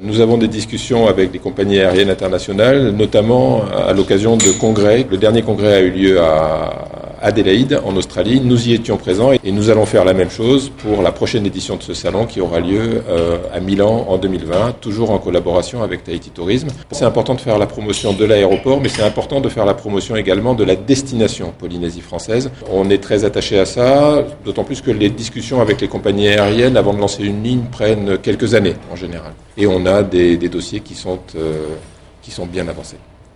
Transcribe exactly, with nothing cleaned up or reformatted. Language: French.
Nous avons des discussions avec des compagnies aériennes internationales, notamment à l'occasion de congrès. Le dernier congrès a eu lieu à Adélaïde, en Australie. Nous y étions présents et nous allons faire la même chose pour la prochaine édition de ce salon qui aura lieu euh, à Milan en deux mille vingt, toujours en collaboration avec Tahiti Tourisme. C'est important de faire la promotion de l'aéroport, mais c'est important de faire la promotion également de la destination Polynésie française. On est très attaché à ça, d'autant plus que les discussions avec les compagnies aériennes avant de lancer une ligne prennent quelques années en général. Et on a des, des dossiers qui sont, euh, qui sont bien avancés.